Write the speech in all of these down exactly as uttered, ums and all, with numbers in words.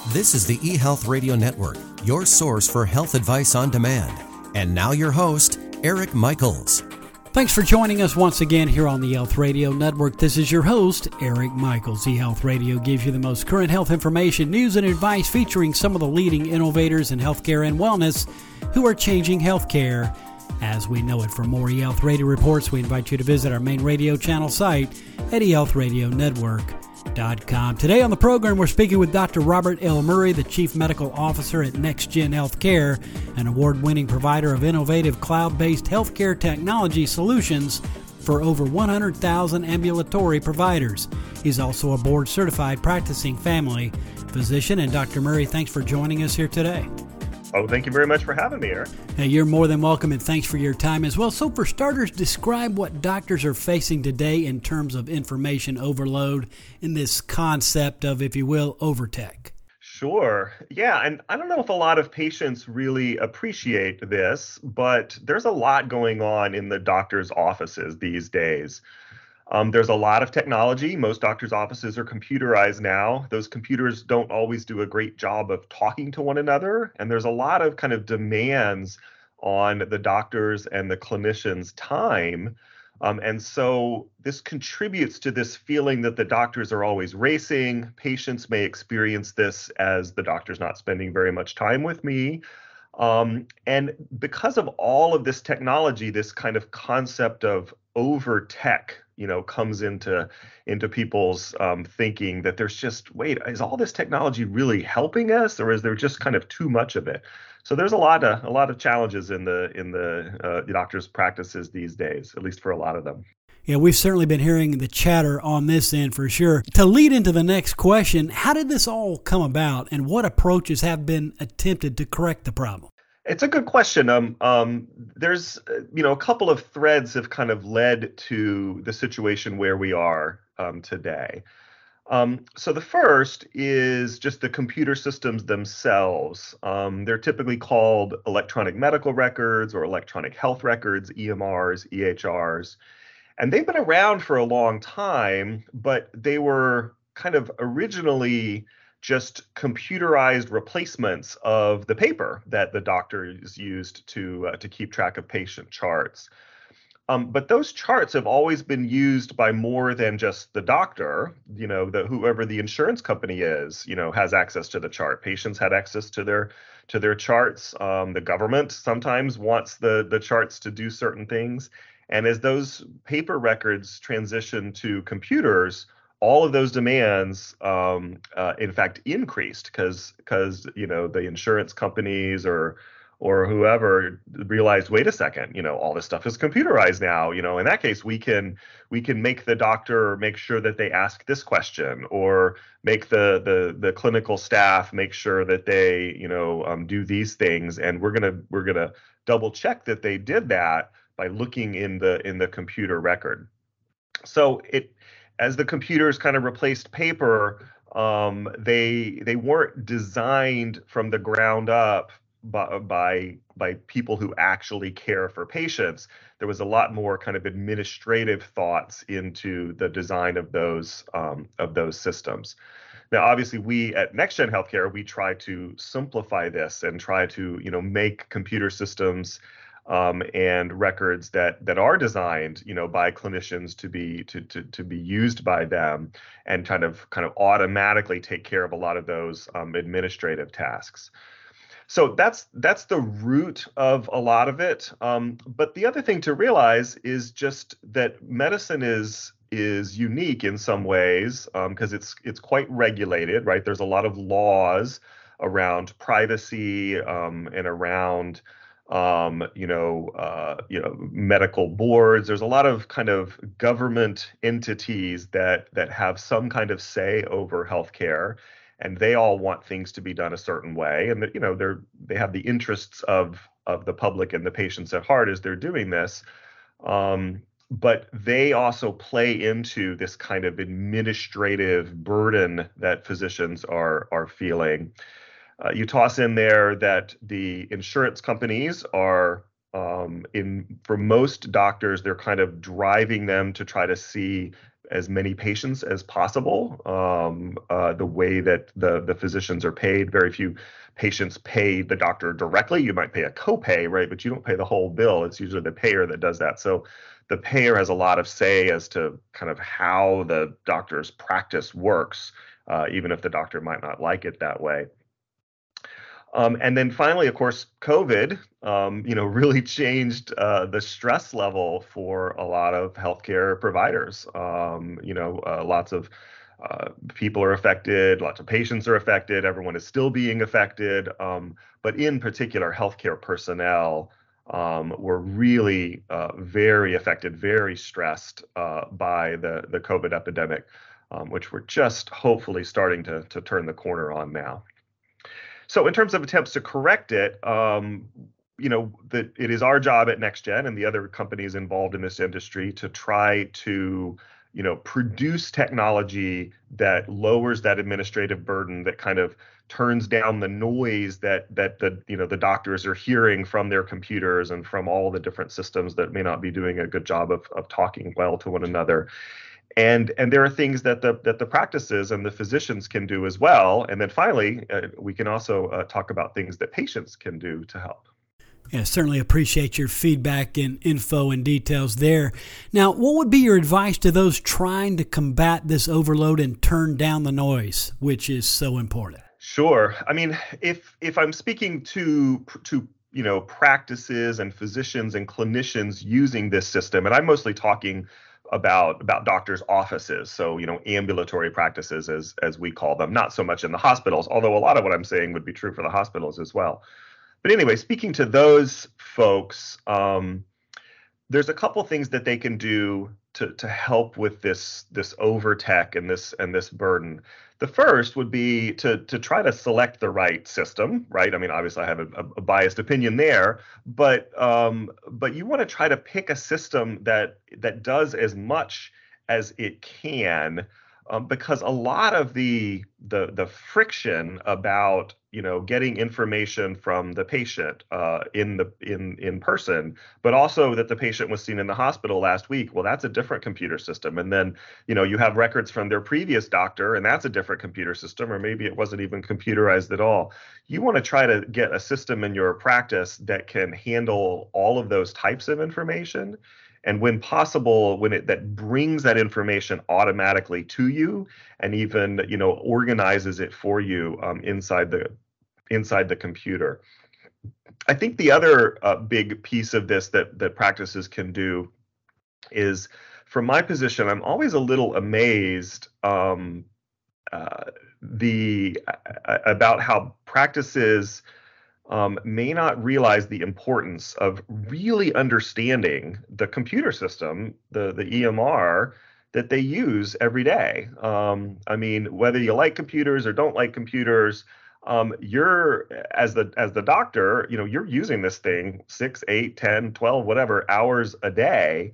This is the eHealth Radio Network, your source for health advice on demand. And now your host, Eric Michaels. Thanks for joining us once again here on the eHealth Radio Network. This is your host, Eric Michaels. eHealth Radio gives you the most current health information, news, and advice featuring some of the leading innovators in healthcare and wellness who are changing healthcare as we know it. For more eHealth Radio reports, we invite you to visit our main radio channel site at e health radio network dot com. Today on the program, we're speaking with Doctor Robert L. Murray, the Chief Medical Officer at NextGen Healthcare, an award-winning provider of innovative cloud-based healthcare technology solutions for over one hundred thousand ambulatory providers. He's also a board-certified practicing family physician. And Doctor Murray, thanks for joining us here today. Oh, thank you very much for having me, Eric. Now, you're more than welcome, and thanks for your time as well. So for starters, describe what doctors are facing today in terms of information overload in this concept of, if you will, overtech. Sure. Yeah, and I don't know if a lot of patients really appreciate this, but there's a lot going on in the doctor's offices these days. Um, there's a lot of technology. Most doctors' offices are computerized now. Those computers don't always do a great job of talking to one another. And there's a lot of kind of demands on the doctors and the clinicians' time. Um, and so this contributes to this feeling that the doctors are always racing. Patients may experience this as the doctor's not spending very much time with me. Um, and because of all of this technology, this kind of concept of over tech, you know, comes into into people's um, thinking that there's just, wait, is all this technology really helping us, or is there just kind of too much of it? So there's a lot of a lot of challenges in the in the uh, doctors' practices these days, at least for a lot of them. Yeah, we've certainly been hearing the chatter on this end for sure. To lead into the next question, how did this all come about, and what approaches have been attempted to correct the problem? It's a good question. Um, um, there's, uh, you know, a couple of threads have kind of led to the situation where we are um, today. Um, so the first is just the computer systems themselves. Um, they're typically called electronic medical records or electronic health records, E M Rs, E H Rs. And they've been around for a long time, but they were kind of originally just computerized replacements of the paper that the doctors used to uh, to keep track of patient charts. Um, but those charts have always been used by more than just the doctor. You know, the, whoever the insurance company is, you know, has access to the chart. Patients had access to their to their charts. Um, the government sometimes wants the the charts to do certain things. And as those paper records transition to computers, all of those demands, um, uh, in fact, increased because because you know the insurance companies or or whoever realized, wait a second, you know, all this stuff is computerized now. You know, in that case, we can we can make the doctor make sure that they ask this question, or make the the the clinical staff make sure that they you know um, do these things, and we're gonna we're gonna double check that they did that by looking in the in the computer record. So it. As the computers kind of replaced paper, um, they they weren't designed from the ground up by, by by people who actually care for patients. There was a lot more kind of administrative thoughts into the design of those um, of those systems. Now, obviously, we at NextGen Healthcare, we try to simplify this and try to you know make computer systems Um, and records that that are designed, you know, by clinicians to be to to to be used by them, and kind of kind of automatically take care of a lot of those um, administrative tasks. So that's that's the root of a lot of it. Um, but the other thing to realize is just that medicine is is unique in some ways because um, it's it's quite regulated, right? There's a lot of laws around privacy um, and around um, you know, uh, you know, medical boards. There's a lot of kind of government entities that that have some kind of say over healthcare, and they all want things to be done a certain way. And that, you know, they're they have the interests of of the public and the patients at heart as they're doing this. Um, but they also play into this kind of administrative burden that physicians are are feeling. Uh, you toss in there that the insurance companies are, um, in for most doctors, they're kind of driving them to try to see as many patients as possible. Um, uh, the way that the the physicians are paid, very few patients pay the doctor directly. You might pay a copay, right? But you don't pay the whole bill. It's usually the payer that does that. So the payer has a lot of say as to kind of how the doctor's practice works, uh, even if the doctor might not like it that way. Um, and then finally, of course, COVID, um, you know, really changed uh, the stress level for a lot of healthcare providers. Um, you know, uh, lots of uh, people are affected, lots of patients are affected, everyone is still being affected. Um, but in particular, healthcare personnel um, were really uh, very affected, very stressed uh, by the, the COVID epidemic, um, which we're just hopefully starting to, to turn the corner on now. So in terms of attempts to correct it, um, you know, that it is our job at NextGen and the other companies involved in this industry to try to, you know, produce technology that lowers that administrative burden, that kind of turns down the noise that that the you know the doctors are hearing from their computers and from all the different systems that may not be doing a good job of of talking well to one another. And and there are things that the that the practices and the physicians can do as well. And then finally, uh, we can also uh, talk about things that patients can do to help. Yeah, certainly appreciate your feedback and info and details there. Now, what would be your advice to those trying to combat this overload and turn down the noise, which is so important? Sure. I mean, if if I'm speaking to to you know practices and physicians and clinicians using this system, and I'm mostly talking about about doctors' offices, so you know ambulatory practices as as we call them, not so much in the hospitals, although a lot of what I'm saying would be true for the hospitals as well. But anyway, speaking to those folks, um, there's a couple things that they can do to to help with this this over tech and this and this burden. The first would be to to try to select the right system, right? I mean, obviously I have a, a biased opinion there, but um, but you want to try to pick a system that that does as much as it can, um, because a lot of the the the friction about you know getting information from the patient uh, in the in in person, but also that the patient was seen in the hospital last week. Well, that's a different computer system, and then you know you have records from their previous doctor, and that's a different computer system, or maybe it wasn't even computerized at all. You want to try to get a system in your practice that can handle all of those types of information. And when possible, when it that brings that information automatically to you, and even you know organizes it for you um, inside the inside the computer. I think the other uh, big piece of this that that practices can do is, from my position, I'm always a little amazed um, uh, the uh, about how practices Um, may not realize the importance of really understanding the computer system, the the E M R that they use every day. Um, I mean, whether you like computers or don't like computers, um, you're as the as the doctor, you know, you're using this thing six, eight, ten, twelve, whatever hours a day.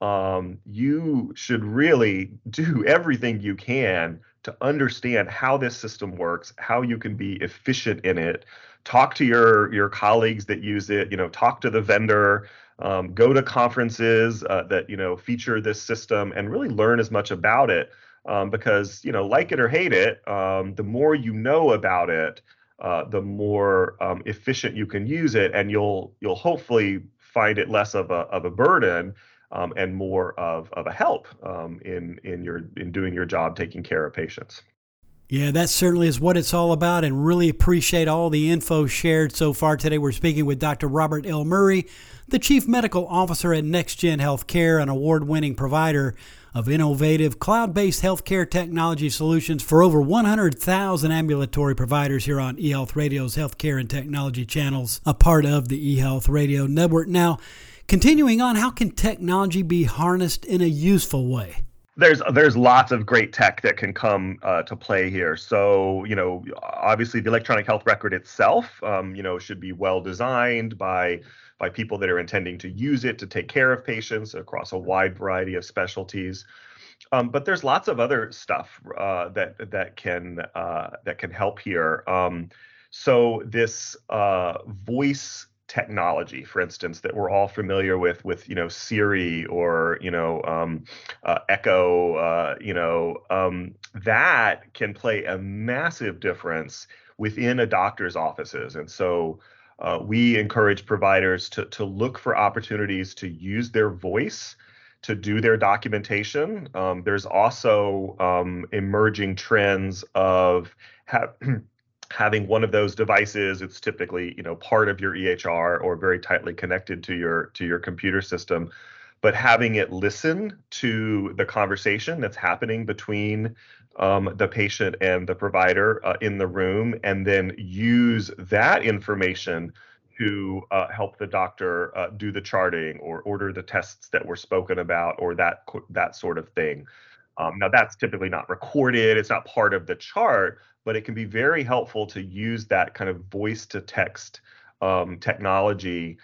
Um, you should really do everything you can to understand how this system works, how you can be efficient in it. Talk to your your colleagues that use it, you know, talk to the vendor, um, go to conferences uh, that, you know, feature this system and really learn as much about it. Um, because, you know, like it or hate it, um, the more you know about it, uh, the more um, efficient you can use it, and you'll you'll hopefully find it less of a of a burden um, and more of of a help um, in in your in doing your job, taking care of patients. Yeah, that certainly is what it's all about, and really appreciate all the info shared so far today. We're speaking with Doctor Robert L. Murray, the Chief Medical Officer at NextGen Healthcare, an award-winning provider of innovative cloud-based healthcare technology solutions for over one hundred thousand ambulatory providers here on eHealth Radio's Healthcare and Technology channels, a part of the eHealth Radio Network. Now, continuing on, how can technology be harnessed in a useful way? There's there's lots of great tech that can come uh, to play here. So, you know, obviously the electronic health record itself, um, you know, should be well designed by by people that are intending to use it to take care of patients across a wide variety of specialties. Um, but there's lots of other stuff uh, that that can uh, that can help here. Um, so this uh, voice technology, for instance, that we're all familiar with, with, you know, Siri or, you know, um, uh, Echo, uh, you know, um, that can play a massive difference within a doctor's offices. And so uh, we encourage providers to, to look for opportunities to use their voice to do their documentation. Um, there's also um, emerging trends of ha- having one of those devices. It's typically, you know, part of your E H R or very tightly connected to your to your computer system, but having it listen to the conversation that's happening between um, the patient and the provider uh, in the room, and then use that information to uh, help the doctor uh, do the charting or order the tests that were spoken about, or that that sort of thing. Um, now, that's typically not recorded, it's not part of the chart, but it can be very helpful to use that kind of voice to text um, technology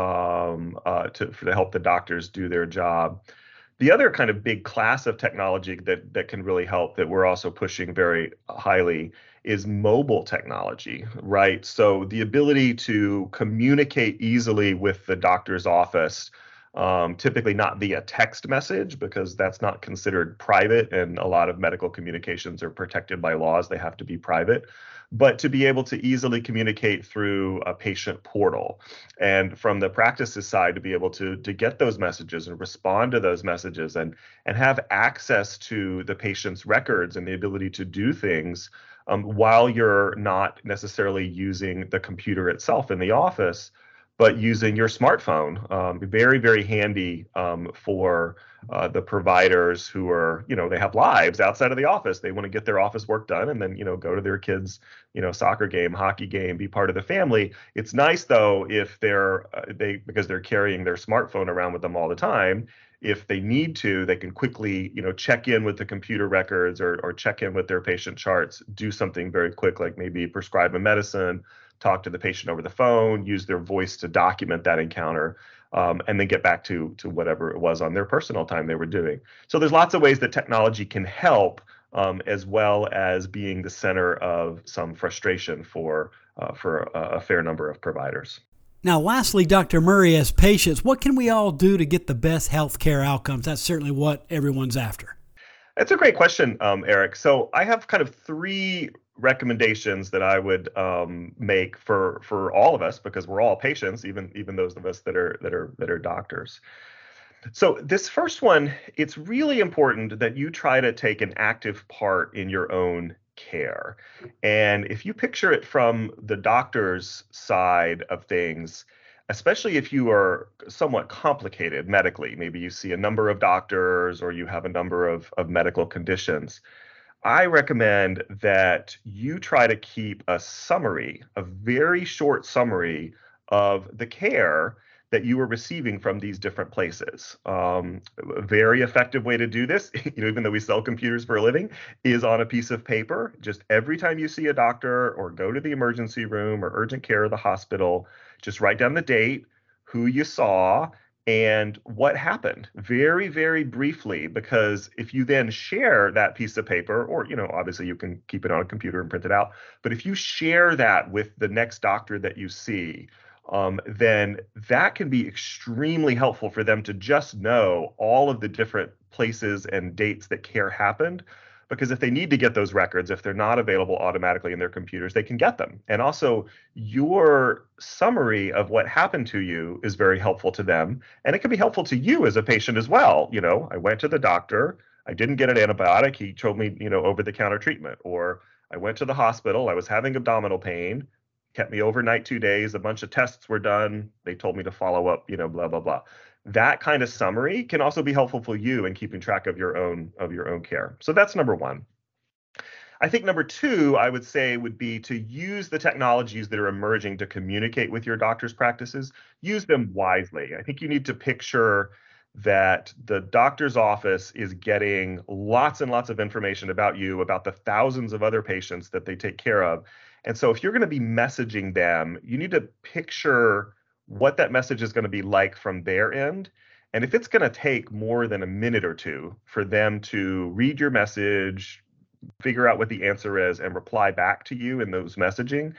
um, uh, to, to help the doctors do their job. The other kind of big class of technology that, that can really help, that we're also pushing very highly, is mobile technology, right? So the ability to communicate easily with the doctor's office, um, typically not via text message, because that's not considered private, and a lot of medical communications are protected by laws. They have to be private. But to be able to easily communicate through a patient portal, and from the practices side, to be able to, to get those messages and respond to those messages, and, and have access to the patient's records and the ability to do things um, while you're not necessarily using the computer itself in the office, but using your smartphone. Um, very, very handy um, for uh, the providers who are, you know, they have lives outside of the office. They want to get their office work done and then, you know, go to their kids', you know, soccer game, hockey game, be part of the family. It's nice though if they're uh, they because they're carrying their smartphone around with them all the time. If they need to, they can quickly, you know, check in with the computer records, or or check in with their patient charts, do something very quick, like maybe prescribe a medicine, talk to the patient over the phone, use their voice to document that encounter, um, and then get back to to whatever it was on their personal time they were doing. So there's lots of ways that technology can help, um, as well as being the center of some frustration for uh, for a, a fair number of providers. Now, lastly, Doctor Murray, as patients, what can we all do to get the best healthcare outcomes? That's certainly what everyone's after. That's a great question, um, Eric. So I have kind of three recommendations that I would um, make for for all of us, because we're all patients, even even those of us that are that are that are doctors. So this first one, it's really important that you try to take an active part in your own care. And if you picture it from the doctor's side of things, especially if you are somewhat complicated medically, maybe you see a number of doctors or you have a number of, of medical conditions, I recommend that you try to keep a summary, a very short summary of the care that you are receiving from these different places. Um, a very effective way to do this, you know, even though we sell computers for a living, is on a piece of paper. Just every time you see a doctor or go to the emergency room or urgent care of the hospital, just write down the date, who you saw, and what happened, very, very briefly. Because if you then share that piece of paper, or, you know, obviously you can keep it on a computer and print it out, but if you share that with the next doctor that you see, um, then that can be extremely helpful for them to just know all of the different places and dates that care happened. Because if they need to get those records, if they're not available automatically in their computers, they can get them. And also, your summary of what happened to you is very helpful to them. And it can be helpful to you as a patient as well. You know, I went to the doctor, I didn't get an antibiotic, he told me, you know, over-the-counter treatment. Or I went to the hospital, I was having abdominal pain, kept me overnight two days, a bunch of tests were done, they told me to follow up, you know, blah, blah, blah. That kind of summary can also be helpful for you in keeping track of your own of your own care. So that's number one. I think number two, I would say, would be to use the technologies that are emerging to communicate with your doctor's practices. Use them wisely. I think you need to picture that the doctor's office is getting lots and lots of information about you, about the thousands of other patients that they take care of. And so if you're going to be messaging them, you need to picture what that message is going to be like from their end. And if it's going to take more than a minute or two for them to read your message, figure out what the answer is, and reply back to you in those messaging,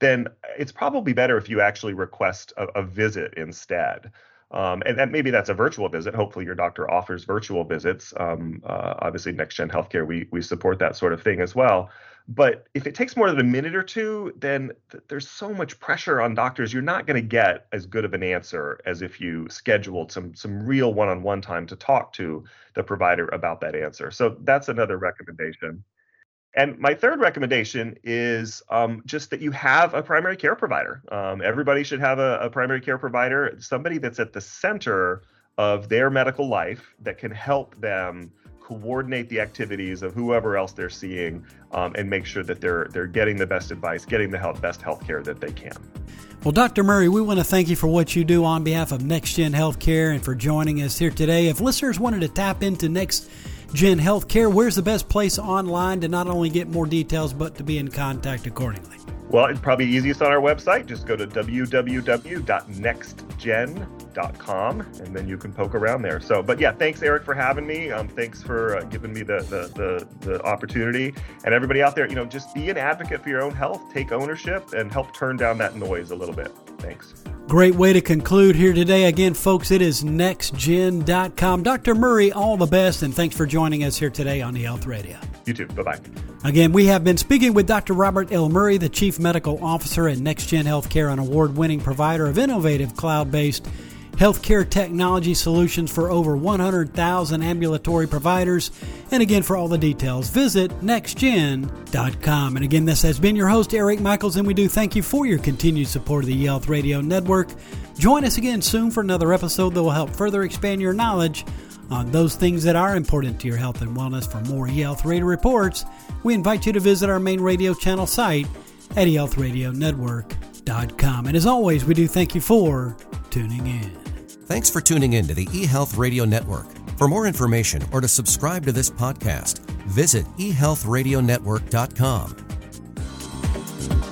then it's probably better if you actually request a, a visit instead. Um, and that maybe that's a virtual visit. Hopefully your doctor offers virtual visits. Um, uh, obviously, NextGen Healthcare, we we support that sort of thing as well. But if it takes more than a minute or two, then th- there's so much pressure on doctors. You're not going to get as good of an answer as if you scheduled some some real one-on-one time to talk to the provider about that answer. So that's another recommendation. And my third recommendation is um, just that you have a primary care provider. Um, everybody should have a, a primary care provider, somebody that's at the center of their medical life that can help them coordinate the activities of whoever else they're seeing, um, and make sure that they're they're getting the best advice, getting the help, best health care that they can. Well, Doctor Murray, we want to thank you for what you do on behalf of NextGen Healthcare and for joining us here today. If listeners wanted to tap into NextGen Healthcare, where's the best place online to not only get more details, but to be in contact accordingly? Well, it's probably easiest on our website. Just go to w w w dot next gen dot com, and then you can poke around there. So, but yeah, thanks, Eric, for having me. Um, thanks for uh, giving me the, the the the opportunity. And everybody out there, you know, just be an advocate for your own health, take ownership, and help turn down that noise a little bit. Thanks. Great way to conclude here today. Again, folks, it is next gen dot com. Doctor Murray, all the best, and thanks for joining us here today on the Health Radio. You too. Bye-bye. Again, we have been speaking with Doctor Robert L. Murray, the Chief Medical Officer at NextGen Healthcare, an award-winning provider of innovative cloud-based healthcare technology solutions for over one hundred thousand ambulatory providers. And again, for all the details, visit next gen dot com. And again, this has been your host, Eric Michaels, and we do thank you for your continued support of the eHealth Radio Network. Join us again soon for another episode that will help further expand your knowledge on those things that are important to your health and wellness. For more eHealth Radio reports, we invite you to visit our main radio channel site at e health radio network dot com. And as always, we do thank you for tuning in. Thanks for tuning in to the eHealth Radio Network. For more information or to subscribe to this podcast, visit e health radio network dot com.